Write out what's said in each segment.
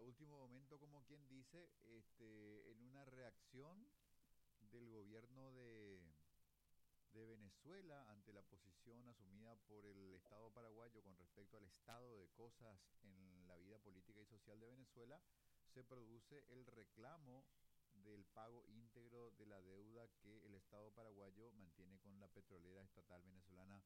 último momento, como quien dice, en una reacción del gobierno de Venezuela ante la posición asumida por el Estado paraguayo con respecto al estado de cosas en la vida política y social de Venezuela, se produce el reclamo del pago íntegro de la deuda que el Estado paraguayo mantiene con la petrolera estatal venezolana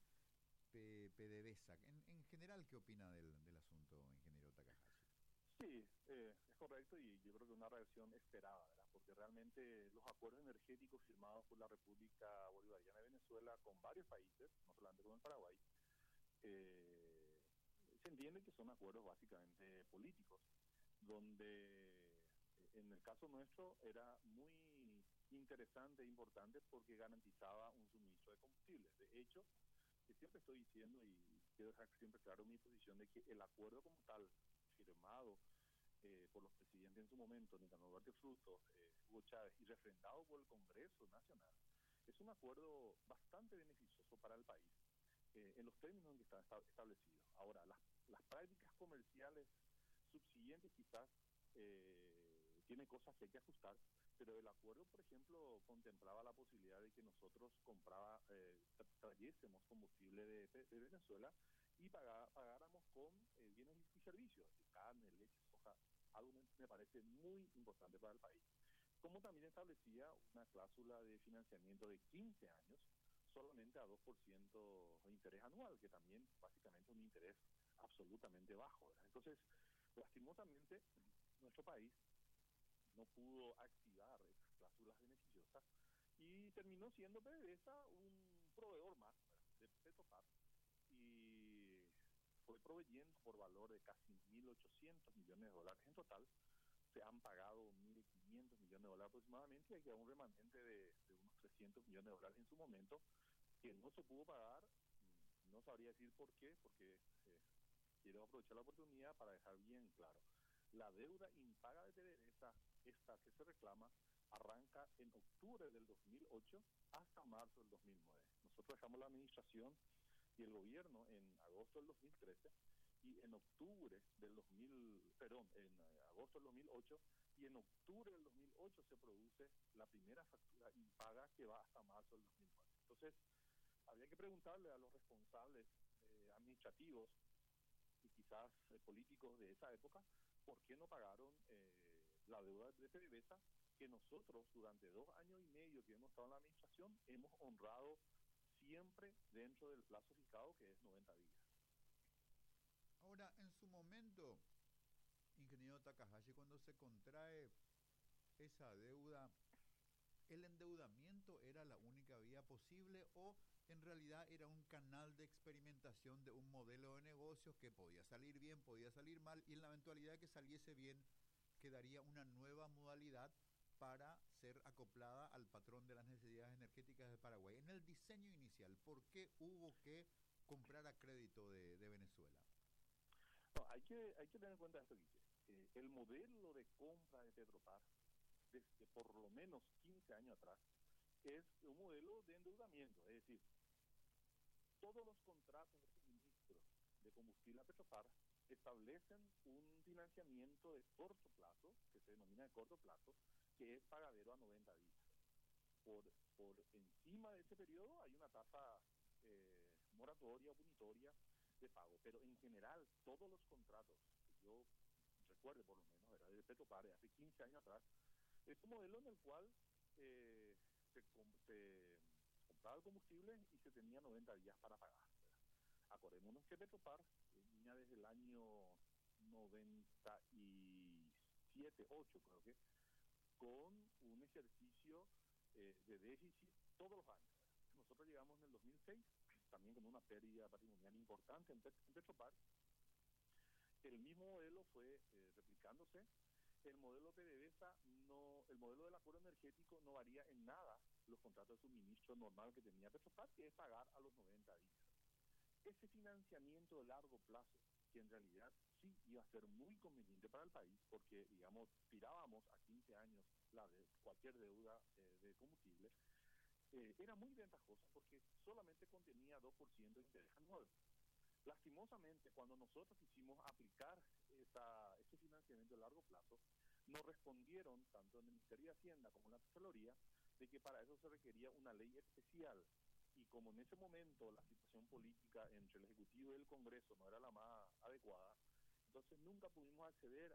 PDVSA. En general, ¿qué opina del asunto, ingeniero Takahashi? Sí, es correcto y yo creo que una reacción esperada, ¿verdad? Porque realmente los acuerdos energéticos firmados por la República Bolivariana de Venezuela con varios países, no solamente con el Paraguay, eh, se entiende que son acuerdos básicamente políticos, donde en el caso nuestro era muy interesante e importante porque garantizaba un suministro de combustibles. De hecho, que siempre estoy diciendo y quiero dejar siempre claro mi posición de que el acuerdo como tal, firmado por los presidentes en su momento, Nicanor Duarte Frutos, Hugo Chávez, y refrendado por el Congreso Nacional, es un acuerdo bastante beneficioso para el país, en los términos en que está establecido. Ahora, las prácticas comerciales subsiguientes quizás tienen cosas que hay que ajustar, pero el acuerdo, por ejemplo, contemplaba la posibilidad de que nosotros trayésemos combustible de Venezuela y pagáramos con bienes y servicios, carne, leche, soja, algo me parece muy importante para el país. Como también establecía una cláusula de financiamiento de 15 años, solamente a 2% de interés anual, que también básicamente es un interés absolutamente bajo, ¿verdad? Entonces, lastimosamente, nuestro país no pudo activar esas cláusulas beneficiosas y terminó siendo PDVSA un proveedor más, ¿verdad?, de Petropar, y fue proveyendo por valor de casi 1.800 millones de dólares en total. Se han pagado 1.500 millones de dólares aproximadamente y hay un remanente de unos 300 millones de dólares en su momento que no se pudo pagar. No sabría decir por qué, porque quiero aprovechar la oportunidad para dejar bien claro. La deuda impaga de PDVSA, esta que se reclama, arranca en octubre del 2008 hasta marzo del 2009. Nosotros dejamos la administración y el gobierno en agosto del 2013 y en octubre del 2000, perdón, en agosto del 2008 y en octubre del 2008 se produce la primera factura impaga que va hasta marzo del 2009. Entonces, habría que preguntarle a los responsables administrativos y quizás políticos de esa época por qué no pagaron la deuda de PDVSA que nosotros durante 2 años y medio que hemos estado en la administración hemos honrado siempre dentro del plazo fijado, que es 90 días. Ahora, en su momento, ingeniero Takahashi, cuando se contrae esa deuda, ¿el endeudamiento era la única vía posible o en realidad era un canal de experimentación de un modelo de negocios que podía salir bien, podía salir mal, y en la eventualidad de que saliese bien, quedaría una nueva modalidad para ser acoplada al patrón de las necesidades energéticas de Paraguay? En el diseño inicial, ¿por qué hubo que comprar a crédito de Venezuela? No, hay que tener en cuenta esto, Guille. El modelo de compra de Petropar, desde por lo menos 15 años atrás, es un modelo de endeudamiento. Es decir, todos los contratos de suministro de combustible a Petropar establecen un financiamiento de corto plazo, que se denomina de corto plazo, que es pagadero a 90 días. Por encima de ese periodo hay una tasa moratoria o punitoria de pago, pero en general todos los contratos que yo recuerde por lo menos, era de Petropar de hace 15 años atrás, es un modelo en el cual se compraba el combustible y se tenía 90 días para pagar, ¿verdad? Acordémonos que Petropar venía desde el año 97, 8 creo que, con un ejercicio de déficit todos los años. Nosotros llegamos en el 2006, también con una pérdida patrimonial importante en Petropar. El mismo modelo fue replicándose. El modelo PDVSA no, el modelo del acuerdo energético no varía en nada los contratos de suministro normal que tenía Petropar, que es pagar a los 90 días. Ese financiamiento de largo plazo, que en realidad sí iba a ser muy conveniente para el país, porque, digamos, tirábamos a 15 años cualquier deuda de combustible, era muy ventajosa porque solamente contenía 2% de interés anual. Lastimosamente, cuando nosotros quisimos aplicar ese financiamiento a largo plazo, nos respondieron, tanto en el Ministerio de Hacienda como en la Tesorería, de que para eso se requería una ley especial. Y como en ese momento la situación política entre el Ejecutivo y el Congreso no era la más adecuada, entonces nunca pudimos acceder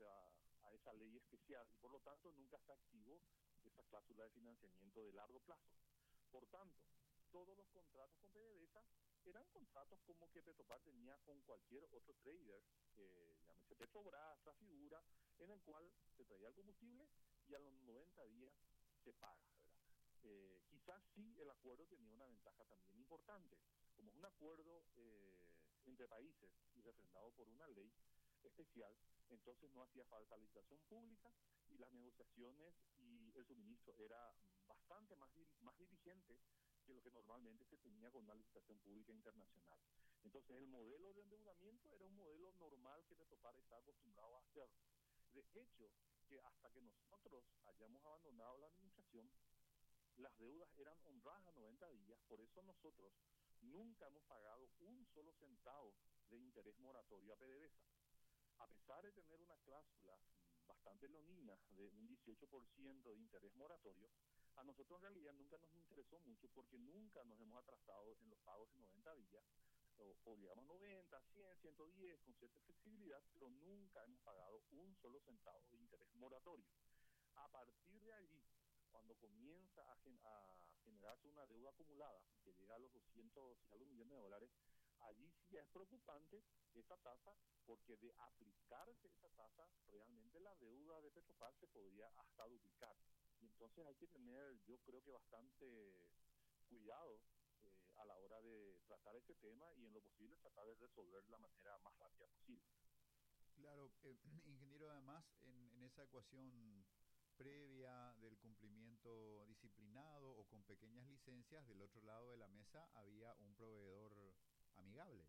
a esa ley especial y por lo tanto nunca se activó esa cláusula de financiamiento de largo plazo. Por tanto, todos los contratos con PDVSA eran contratos como que Petropar tenía con cualquier otro trader, llámese Petrobras, Trafigura, en el cual se traía el combustible y a los 90 días se paga, ¿verdad? Quizás sí el acuerdo tenía una ventaja también importante. Como es un acuerdo entre países y refrendado por una ley especial, entonces no hacía falta licitación pública y las negociaciones y el suministro era bastante más diligente que lo que normalmente se tenía con una licitación pública internacional. Entonces el modelo de endeudamiento era un modelo normal que Petropar está acostumbrado a hacer. De hecho, que hasta que nosotros hayamos abandonado la administración, las deudas eran honradas a 90 días, por eso nosotros nunca hemos pagado un solo centavo de interés moratorio a PDVSA. A pesar de tener una cláusula bastante leonina de un 18% de interés moratorio, a nosotros en realidad nunca nos interesó mucho porque nunca nos hemos atrasado en los pagos de 90 días, o digamos 90, 100, 110, con cierta flexibilidad, pero nunca hemos pagado un solo centavo de interés moratorio. A partir de allí, cuando comienza a generarse una deuda acumulada que llega a los 200 y algo millones de dólares, allí sí ya es preocupante esa tasa, porque de aplicarse esa tasa, realmente la deuda de Petropar se podría hasta duplicar. Y entonces hay que tener, yo creo que bastante cuidado a la hora de tratar ese tema y en lo posible tratar de resolver de la manera más rápida posible. Claro, ingeniero, además en esa ecuación previa del cumplimiento disciplinado o con pequeñas licencias, del otro lado de la mesa había un proveedor amigable.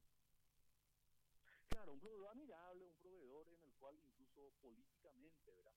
Claro, un proveedor amigable, un proveedor en el cual incluso políticamente, ¿verdad?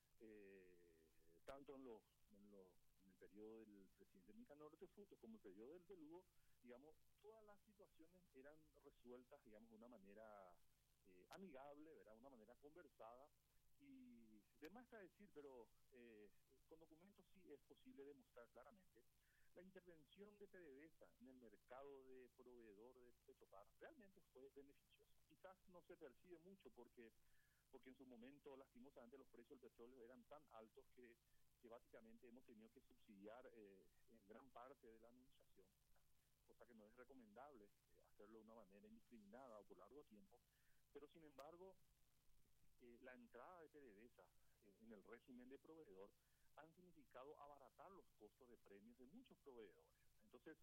Tanto en el periodo del presidente Nicanor de Frutos como el periodo del Lugo, digamos, todas las situaciones eran resueltas, digamos, de una manera amigable, ¿verdad? Una manera conversada. Y de más está decir, pero con documentos sí es posible demostrar claramente la intervención de PDVSA en el mercado de proveedor de Petropar realmente fue beneficiosa. Quizás no se percibe mucho porque en su momento, lastimosamente, los precios del petróleo eran tan altos que básicamente hemos tenido que subsidiar en gran parte de la administración, cosa que no es recomendable hacerlo de una manera indiscriminada o por largo tiempo. Pero, sin embargo, la entrada de PDVSA en el régimen de proveedor han significado abaratar los costos de premios de muchos proveedores. Entonces,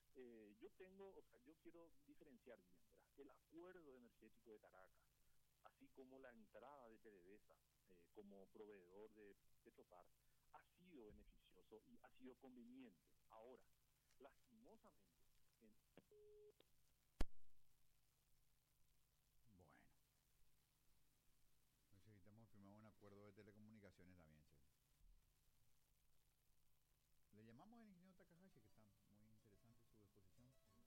yo quiero diferenciar bien, ¿verdad? El acuerdo energético de Caracas, así como la entrada de PDVSA como proveedor de Petropar, ha sido beneficioso y ha sido conveniente. Ahora, lastimosamente, Bueno, necesitamos firmar un acuerdo de telecomunicaciones también, che. Le llamamos al ingeniero Takahashi, que está muy interesante su exposición.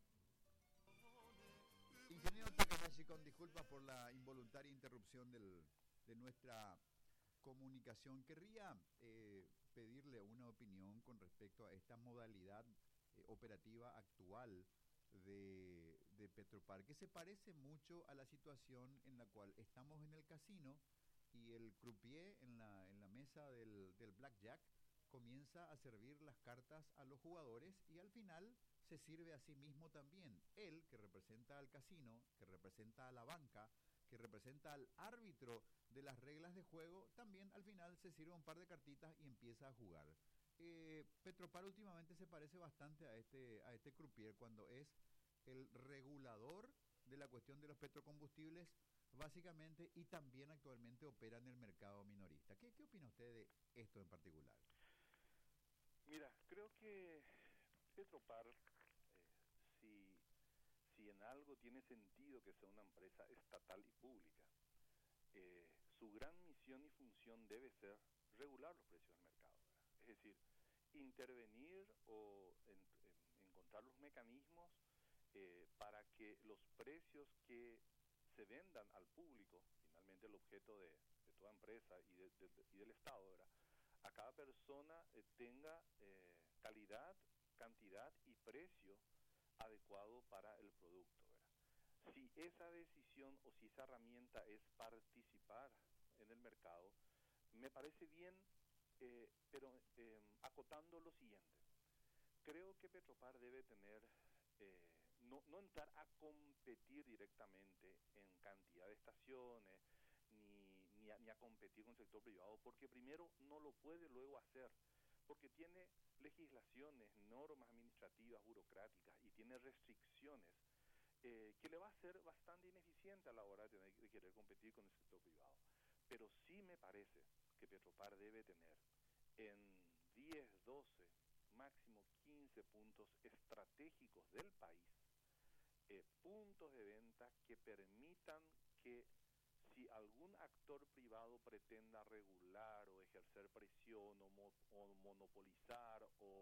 Ingeniero Takahashi, con disculpas por la involuntaria interrupción de nuestra comunicación, querría pedirle una opinión con respecto a esta modalidad operativa actual de Petropar, que se parece mucho a la situación en la cual estamos en el casino y el croupier en la mesa del blackjack comienza a servir las cartas a los jugadores y al final se sirve a sí mismo también. Él, que representa al casino, que representa a la banca, que representa al árbitro de las reglas de juego, también al final se sirve un par de cartitas y empieza a jugar. Petropar últimamente se parece bastante a este croupier cuando es el regulador de la cuestión de los petrocombustibles básicamente, y también actualmente opera en el mercado minorista. ¿Qué opina usted de esto en particular? Mira, creo que Petropar, si, si en algo tiene sentido que sea una empresa estatal y pública, su gran misión y función debe ser regular los precios del mercado, ¿verdad? Es decir, intervenir o encontrar los mecanismos para que los precios que se vendan al público, finalmente el objeto de toda empresa y del Estado, ¿verdad? A cada persona tenga calidad, cantidad y precio adecuado para el producto, ¿verdad? Si esa decisión o si esa herramienta es participar en el mercado, me parece bien, pero acotando lo siguiente. Creo que Petropar debe tener, no entrar a competir directamente en cantidad de estaciones, ni a competir con el sector privado, porque primero no lo puede luego hacer, porque tiene legislaciones, normas administrativas, burocráticas y tiene restricciones que le va a ser bastante ineficiente a la hora de querer competir con el sector privado. Pero sí me parece que Petropar debe tener en 10, 12, máximo 15 puntos estratégicos del país, puntos de venta que permitan que si algún actor privado pretenda regular o ejercer presión o monopolizar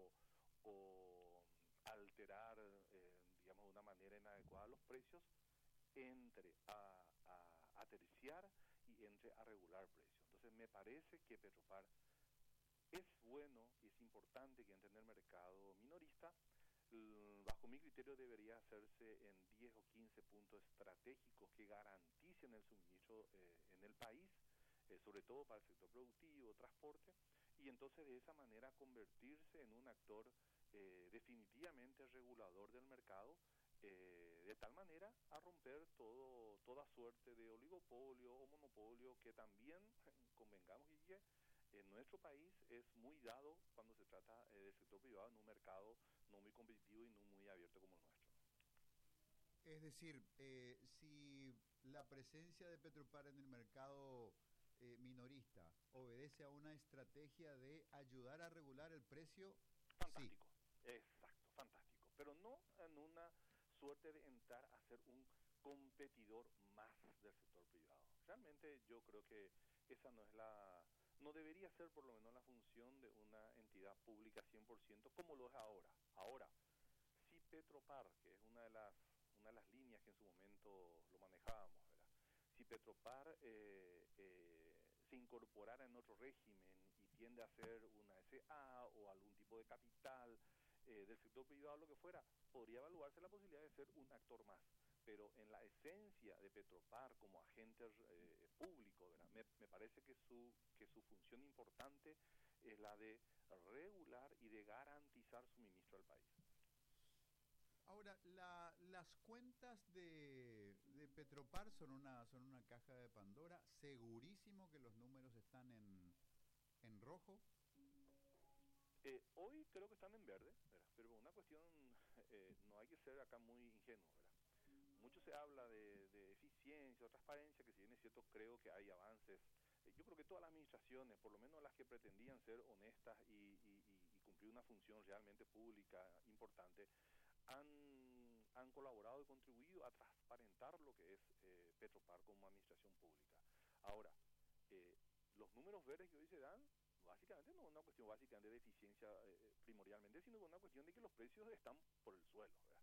o alterar, digamos, de una manera inadecuada los precios, entre a terciar y entre a regular precios. Entonces me parece que Petropar es bueno y es importante que entre en el mercado minorista. Bajo mi criterio debería hacerse en 10 o 15 puntos estratégicos que garanticen el suministro en el país, sobre todo para el sector productivo, transporte, y entonces de esa manera convertirse en un actor definitivamente regulador del mercado, de tal manera a romper toda suerte de oligopolio o monopolio que también, convengamos, Guille, en nuestro país es muy dado cuando se trata del sector privado en un mercado no muy competitivo y no muy abierto como el nuestro. Es decir, si la presencia de Petropar en el mercado minorista obedece a una estrategia de ayudar a regular el precio, Fantástico, sí. exacto, fantástico. Pero no en una suerte de entrar a ser un competidor más del sector privado. Realmente yo creo que esa no debería ser por lo menos la función de una entidad pública 100% como lo es ahora. Ahora, si Petropar, que es una de las líneas que en su momento lo manejábamos, ¿verdad? Si Petropar se incorporara en otro régimen y tiende a ser una SA o algún tipo de capital del sector privado, lo que fuera, podría evaluarse la posibilidad de ser un actor más. Pero en la esencia de Petropar como agente público, ¿verdad? Me parece que su función importante es la de regular y de garantizar suministro al país. Ahora, las cuentas de Petropar son una caja de Pandora. Segurísimo que los números están en rojo. Hoy creo que están en verde, ¿verdad? Pero una cuestión, no hay que ser acá muy ingenuo, ¿verdad? Mucho se habla de eficiencia o transparencia, que si bien es cierto, creo que hay avances. Yo creo que todas las administraciones, por lo menos las que pretendían ser honestas y cumplir una función realmente pública importante, han colaborado y contribuido a transparentar lo que es Petropar como administración pública. Ahora, los números verdes que hoy se dan, básicamente no es una cuestión básicamente de eficiencia primordialmente, sino una cuestión de que los precios están por el suelo, ¿verdad?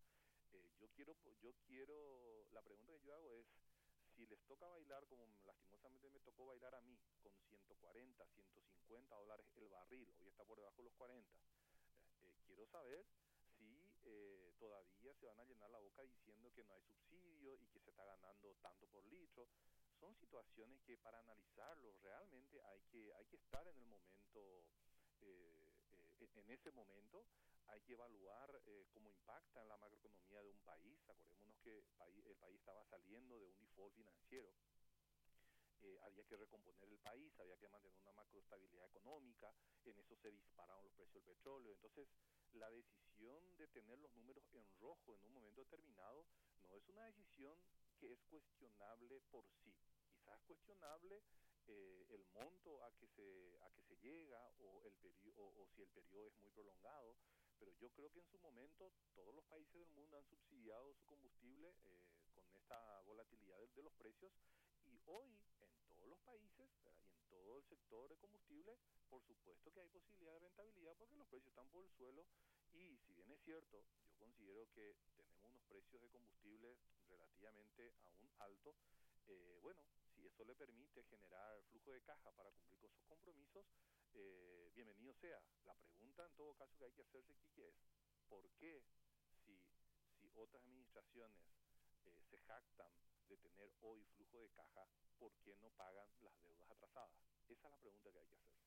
La pregunta que yo hago es, si les toca bailar como lastimosamente me tocó bailar a mí, con 140, 150 dólares el barril, hoy está por debajo de los 40, quiero saber si todavía se van a llenar la boca diciendo que no hay subsidio y que se está ganando tanto por litro. Son situaciones que para analizarlo realmente hay que estar en el momento, en ese momento hay que evaluar cómo impacta en la macroeconomía de un país. Acordémonos que el país estaba saliendo de un default financiero. Había que recomponer el país, había que mantener una macroestabilidad económica, en eso se dispararon los precios del petróleo. Entonces, la decisión de tener los números en rojo en un momento determinado no es una decisión que es cuestionable por sí. Quizás es cuestionable el monto a que se llega o si el periodo es muy prolongado, pero yo creo que en su momento todos los países del mundo han subsidiado su combustible con esta volatilidad de los precios, y hoy en todos los países, ¿verdad? Y en todo el sector de combustible, por supuesto que hay posibilidad de rentabilidad porque los precios están por el suelo. Y si bien es cierto, yo considero que tenemos unos precios de combustible relativamente aún altos, bueno, si si eso le permite generar flujo de caja para cumplir con sus compromisos, bienvenido sea. La pregunta en todo caso que hay que hacerse, Quique, es ¿por qué si otras administraciones se jactan de tener hoy flujo de caja, por qué no pagan las deudas atrasadas? Esa es la pregunta que hay que hacerse.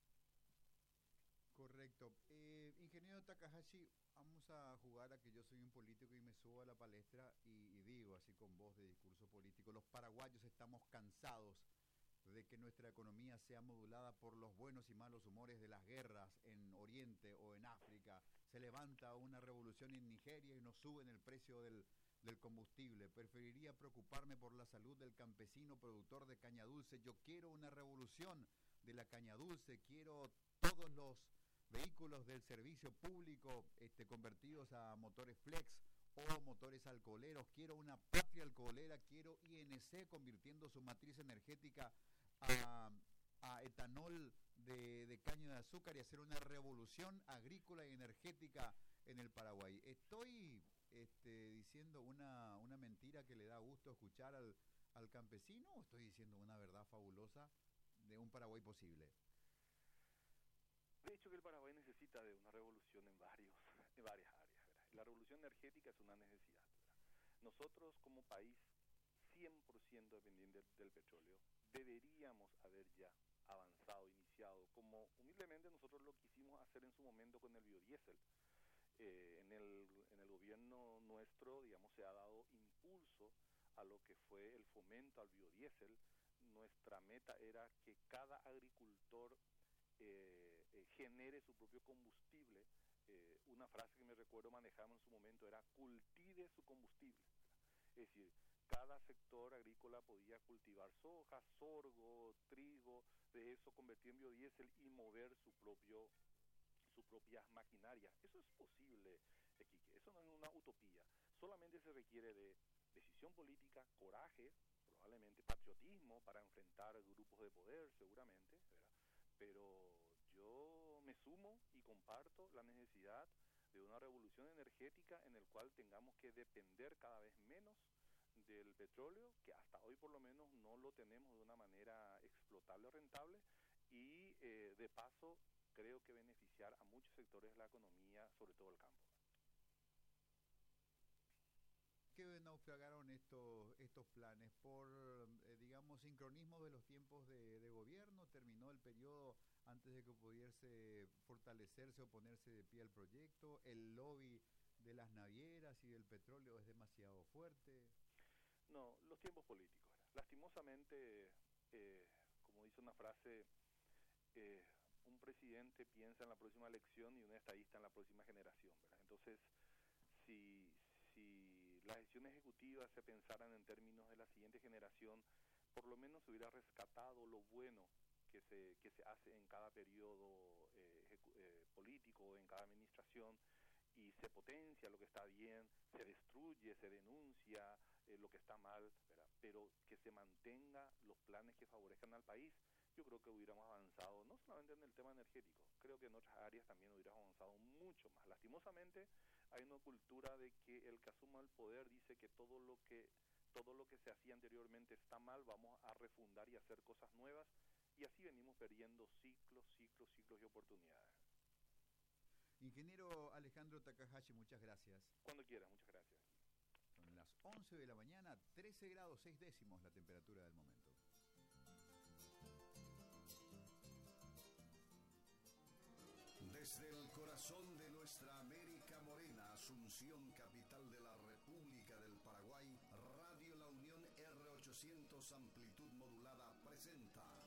Correcto. Ingeniero Takahashi, vamos a jugar a que yo soy un político y me subo a la palestra y digo así con voz de discurso político: los paraguayos estamos cansados de que nuestra economía sea modulada por los buenos y malos humores de las guerras en Oriente o en África. Se levanta una revolución en Nigeria y nos suben el precio del combustible. Preferiría preocuparme por la salud del campesino productor de caña dulce. Yo quiero una revolución de la caña dulce, quiero todos los vehículos del servicio público convertidos a motores flex o motores alcoholeros. Quiero una patria alcoholera, quiero INC convirtiendo su matriz energética a etanol de caña de azúcar y hacer una revolución agrícola y energética en el Paraguay. ¿Estoy diciendo una mentira que le da gusto escuchar al campesino, o estoy diciendo una verdad fabulosa de un Paraguay posible? De hecho que el Paraguay necesita de una revolución en varias áreas, ¿verdad? La revolución energética es una necesidad, ¿verdad? Nosotros como país 100% dependiente del petróleo deberíamos haber ya avanzado, iniciado, como humildemente nosotros lo quisimos hacer en su momento con el biodiesel. En el gobierno nuestro, digamos, se ha dado impulso a lo que fue el fomento al biodiesel. Nuestra meta era que cada agricultor genere su propio combustible. Una frase que me recuerdo manejamos en su momento era: cultive su combustible. Es decir, cada sector agrícola podía cultivar soja, sorgo, trigo, de eso convertir en biodiesel y mover sus propias maquinarias. Eso es posible, Quique, eso no es una utopía. Solamente se requiere de decisión política, coraje, probablemente patriotismo para enfrentar grupos de poder, seguramente, ¿verdad? Pero yo me sumo y comparto la necesidad de una revolución energética en el cual tengamos que depender cada vez menos del petróleo, que hasta hoy por lo menos no lo tenemos de una manera explotable o rentable, y de paso creo que beneficiar a muchos sectores de la economía, sobre todo el campo. ¿Qué naufragaron estos planes? ¿Por, digamos, sincronismo de los tiempos de gobierno? ¿Terminó el periodo antes de que pudiese fortalecerse o ponerse de pie al proyecto? ¿El lobby de las navieras y del petróleo es demasiado fuerte? No, los tiempos políticos. Lastimosamente, como dice una frase, un presidente piensa en la próxima elección y un estadista en la próxima generación, ¿verdad? Entonces, si las decisiones ejecutivas se pensaran en términos de la siguiente generación, por lo menos se hubiera rescatado lo bueno que se hace en cada periodo político, en cada administración, y se potencia lo que está bien, se destruye, se denuncia lo que está mal, ¿verdad? Pero que se mantenga los planes que favorezcan al país. Yo creo que hubiéramos avanzado, no solamente en el tema energético, creo que en otras áreas también hubiéramos avanzado mucho más. Lastimosamente, hay una cultura de que el que asuma el poder dice que todo lo que se hacía anteriormente está mal, vamos a refundar y hacer cosas nuevas, y así venimos perdiendo ciclos y oportunidades. Ingeniero Alejandro Takahashi, muchas gracias. Cuando quieras, muchas gracias. Son las 11 de la mañana, 13 grados 6 décimos la temperatura del momento. Desde el corazón de nuestra América Morena, Asunción, capital de la República del Paraguay, Radio La Unión R800 amplitud modulada presenta